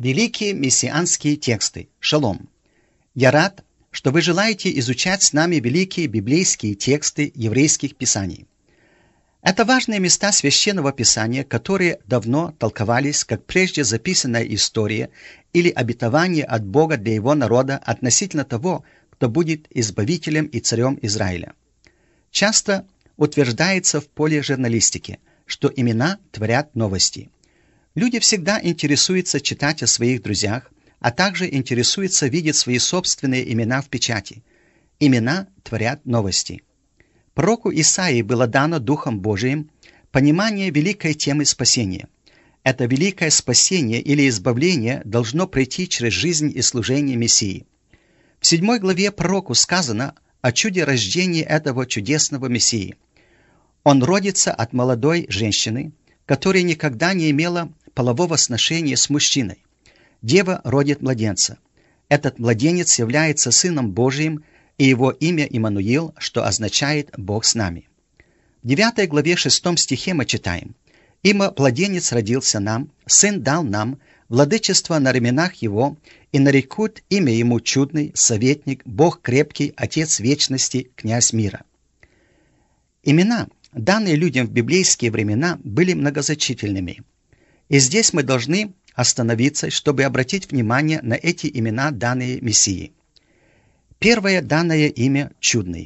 Великие мессианские тексты. Шалом! Я рад, что вы желаете изучать с нами великие библейские тексты еврейских писаний. Это важные места Священного Писания, которые давно толковались как прежде записанная история или обетование от Бога для Его народа относительно того, кто будет избавителем и царем Израиля. Часто утверждается в поле журналистики, что имена творят новости. Люди всегда интересуются читать о своих друзьях, а также интересуются видеть свои собственные имена в печати. Имена творят новости. Пророку Исаии было дано Духом Божиим понимание великой темы спасения. Это великое спасение или избавление должно пройти через жизнь и служение Мессии. В 7 главе пророку сказано о чуде рождения этого чудесного Мессии. Он родится от молодой женщины, которая никогда не имела полового сношения с мужчиной. Дева родит младенца. Этот младенец является Сыном Божиим, и его имя Иммануил, что означает «Бог с нами». В 9 главе 6 стихе мы читаем: «Ибо младенец родился нам, сын дал нам, владычество на раменах его, и нарекут имя ему чудный, советник, Бог крепкий, Отец вечности, князь мира». Имена, данные людям в библейские времена, были многозначительными. И здесь мы должны остановиться, чтобы обратить внимание на эти имена, данные Мессии. Первое данное имя – Чудный.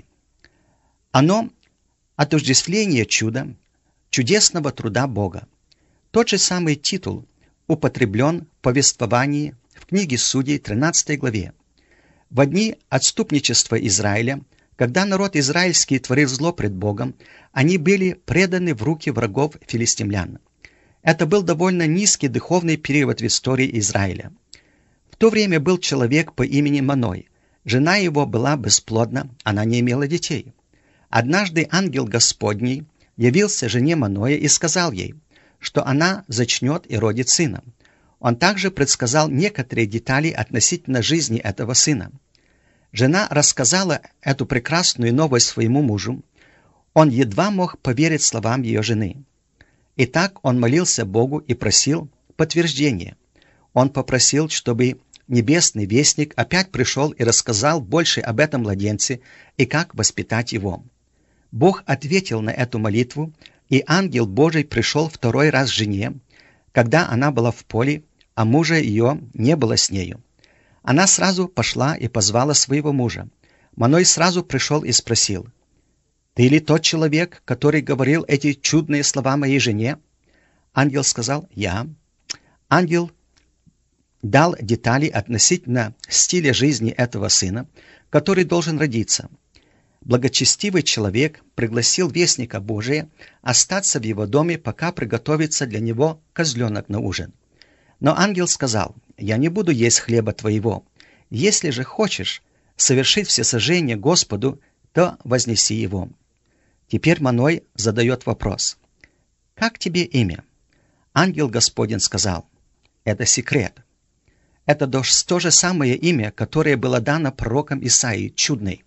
Оно – отождествление чуда, чудесного труда Бога. Тот же самый титул употреблен в повествовании в книге Судей 13 главе. В дни отступничества Израиля, когда народ израильский творил зло пред Богом, они были преданы в руки врагов филистимлян. Это был довольно низкий духовный период в истории Израиля. В то время был человек по имени Маной. Жена его была бесплодна, она не имела детей. Однажды ангел Господний явился жене Маноя и сказал ей, что она зачнет и родит сына. Он также предсказал некоторые детали относительно жизни этого сына. Жена рассказала эту прекрасную новость своему мужу. Он едва мог поверить словам ее жены. Итак, он молился Богу и просил подтверждения. Он попросил, чтобы небесный вестник опять пришел и рассказал больше об этом младенце и как воспитать его. Бог ответил на эту молитву, и ангел Божий пришел второй раз жене, когда она была в поле, а мужа ее не было с нею. Она сразу пошла и позвала своего мужа. Маной сразу пришел и спросил: «Ты ли тот человек, который говорил эти чудные слова моей жене?» Ангел сказал: «Я». Ангел дал детали относительно стиля жизни этого сына, который должен родиться. Благочестивый человек пригласил вестника Божия остаться в его доме, пока приготовится для него козленок на ужин. Но ангел сказал: «Я не буду есть хлеба твоего. Если же хочешь совершить всесожжение Господу, то вознеси его». Теперь Маной задает вопрос: «Как тебе имя?» Ангел Господень сказал: «Это секрет». Это то же самое имя, которое было дано пророком Исаии, Чудный.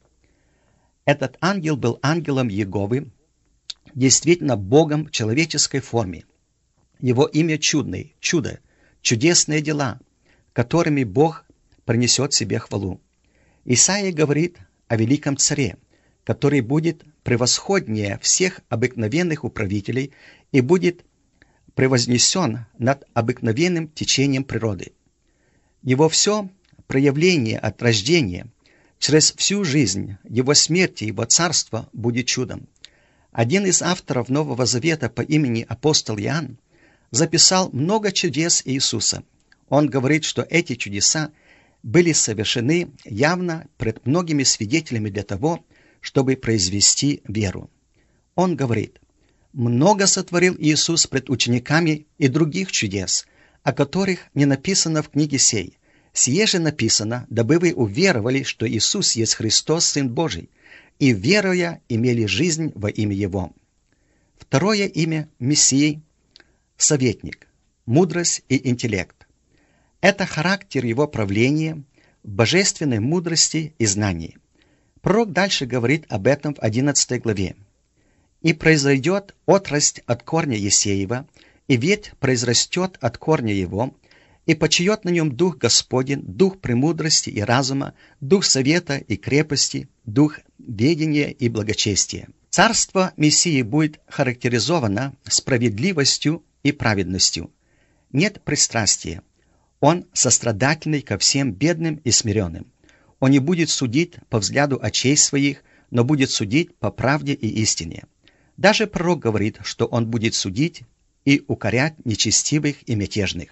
Этот ангел был ангелом Иеговы, действительно Богом в человеческой форме. Его имя Чудный, чудо, чудесные дела, которыми Бог принесет себе хвалу. Исаия говорит о великом царе, который будет превосходнее всех обыкновенных управителей и будет превознесен над обыкновенным течением природы. Его все проявление от рождения, через всю жизнь, его смерти, его царство будет чудом. Один из авторов Нового Завета по имени апостол Иоанн записал много чудес Иисуса. Он говорит, что эти чудеса были совершены явно пред многими свидетелями для того, чтобы произвести веру. Он говорит: «Много сотворил Иисус пред учениками и других чудес, о которых не написано в книге сей. Сие же написано, дабы вы уверовали, что Иисус есть Христос, Сын Божий, и, веруя, имели жизнь во имя Его». Второе имя Мессии – советник, мудрость и интеллект. Это характер Его правления в божественной мудрости и знании. Пророк дальше говорит об этом в 11 главе. «И произойдет отрасль от корня Есеева, и ветвь произрастет от корня его, и почиет на нем Дух Господень, Дух премудрости и разума, Дух совета и крепости, Дух ведения и благочестия. Царство Мессии будет характеризовано справедливостью и праведностью. Нет пристрастия. Он сострадательный ко всем бедным и смиренным. Он не будет судить по взгляду очей своих, но будет судить по правде и истине. Даже пророк говорит, что он будет судить и укорять нечестивых и мятежных.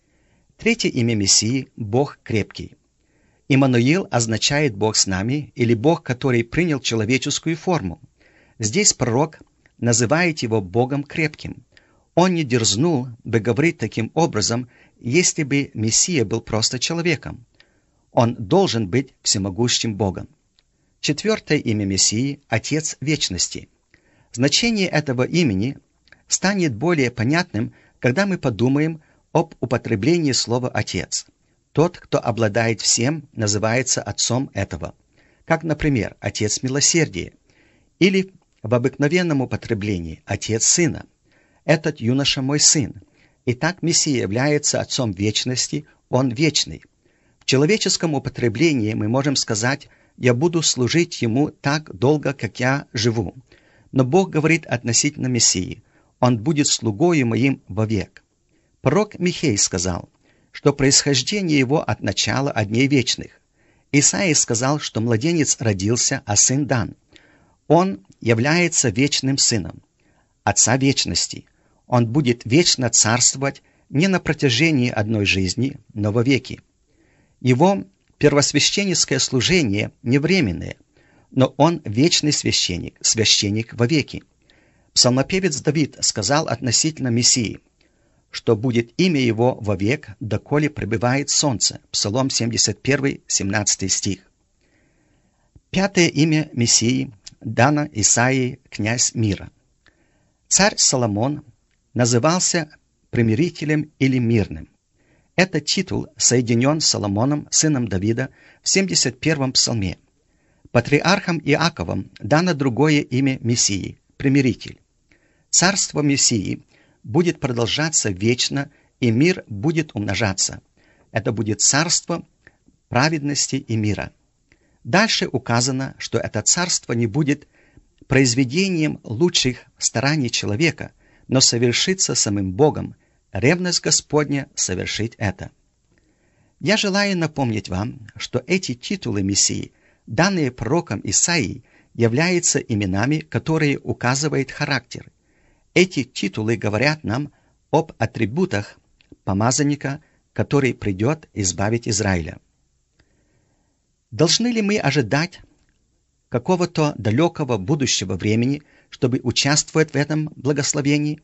Третье имя Мессии – Бог крепкий. Иммануил означает Бог с нами или Бог, который принял человеческую форму. Здесь пророк называет его Богом крепким. Он не дерзнул бы говорить таким образом, если бы Мессия был просто человеком. Он должен быть всемогущим Богом. Четвертое имя Мессии – Отец Вечности. Значение этого имени станет более понятным, когда мы подумаем об употреблении слова «отец». Тот, кто обладает всем, называется отцом этого. Как, например, Отец Милосердия. Или в обыкновенном употреблении Отец Сына. Этот юноша мой сын. Итак, Мессия является Отцом Вечности, Он вечный. В человеческом употреблении мы можем сказать «я буду служить Ему так долго, как я живу». Но Бог говорит относительно Мессии «Он будет слугою моим вовек». Пророк Михей сказал, что происхождение его от начала от дней вечных. Исаия сказал, что младенец родился, а сын дан. Он является вечным сыном, Отца Вечности. Он будет вечно царствовать не на протяжении одной жизни, но вовеки. Его первосвященническое служение не временное, но он вечный священник, священник вовеки. Псалмопевец Давид сказал относительно Мессии, что будет имя его вовек, доколе пребывает солнце. Псалом 71, 17 стих. Пятое имя Мессии дано Исаии, князь мира. Царь Соломон назывался примирителем или мирным. Этот титул соединен с Соломоном, сыном Давида, в 71-м псалме. Патриархом Иаковом дано другое имя Мессии – примиритель. Царство Мессии будет продолжаться вечно, и мир будет умножаться. Это будет царство праведности и мира. Дальше указано, что это царство не будет произведением лучших стараний человека, но совершится самим Богом. Ревность Господня совершит это. Я желаю напомнить вам, что эти титулы Мессии, данные пророком Исаией, являются именами, которые указывают характер. Эти титулы говорят нам об атрибутах помазанника, который придет избавить Израиля. Должны ли мы ожидать какого-то далекого будущего времени, чтобы участвовать в этом благословении?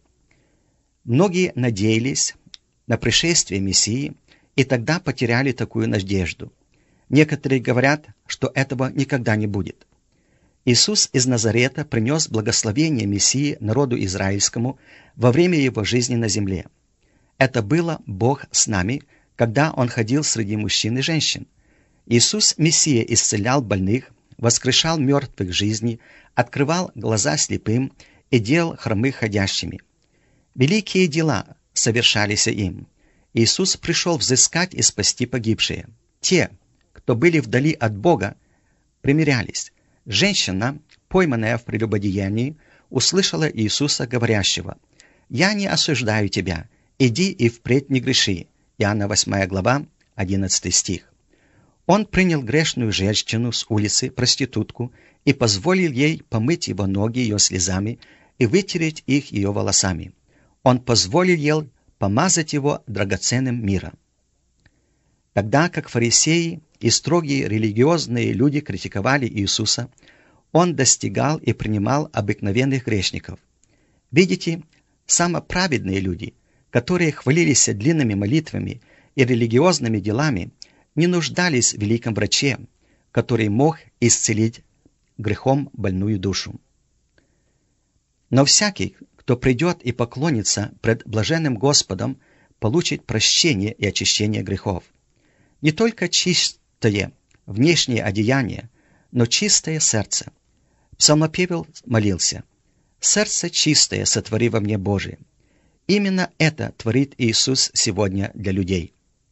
Многие надеялись на пришествие Мессии и тогда потеряли такую надежду. Некоторые говорят, что этого никогда не будет. Иисус из Назарета принес благословение Мессии народу израильскому во время его жизни на земле. Это было Бог с нами, когда Он ходил среди мужчин и женщин. Иисус Мессия исцелял больных, воскрешал мертвых жизни, открывал глаза слепым и делал хромых ходящими. Великие дела совершались им. Иисус пришел взыскать и спасти погибшие. Те, кто были вдали от Бога, примирялись. Женщина, пойманная в прелюбодеянии, услышала Иисуса говорящего: «Я не осуждаю тебя, иди и впредь не греши». Иоанна 8 глава, 11 стих. Он принял грешную женщину с улицы, проститутку, и позволил ей помыть его ноги ее слезами и вытереть их ее волосами. Он позволил ей помазать его драгоценным миром. Тогда как фарисеи и строгие религиозные люди критиковали Иисуса, Он достигал и принимал обыкновенных грешников. Видите, самоправедные люди, которые хвалились длинными молитвами и религиозными делами, не нуждались в великом враче, который мог исцелить грехом больную душу. Но всякий, кто придет и поклонится пред блаженным Господом, получит прощение и очищение грехов. Не только чистое внешнее одеяние, но чистое сердце. Псалмопевец молился: «Сердце чистое сотвори во мне, Божие». Именно это творит Иисус сегодня для людей.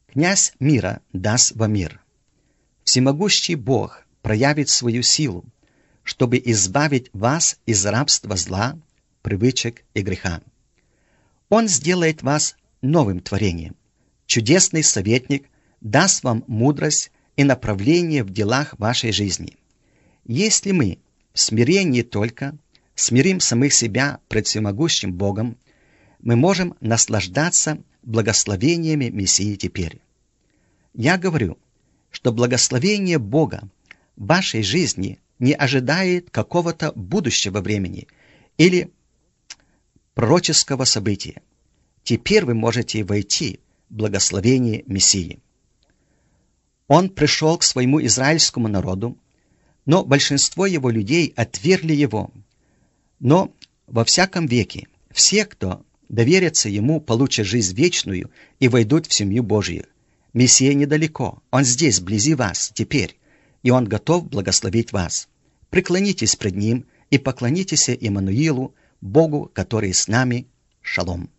Князь мира даст вам мир. Всемогущий Бог проявит свою силу, чтобы избавить вас из рабства зла, привычек и греха. Он сделает вас новым творением. Чудесный советник даст вам мудрость и направление в делах вашей жизни. Если мы в смирении только смирим самих себя пред всемогущим Богом, мы можем наслаждаться благословениями Мессии теперь. Я говорю, что благословение Бога в вашей жизни не ожидает какого-то будущего времени или пророческого события. Теперь вы можете войти в благословение Мессии. Он пришел к своему израильскому народу, но большинство его людей отвергли его. Но во всяком веке все, кто доверятся ему, получат жизнь вечную и войдут в семью Божию. Мессия недалеко, он здесь, вблизи вас, теперь, и он готов благословить вас. Преклонитесь пред ним и поклонитесь Иммануилу, Богу, который с нами. Шалом.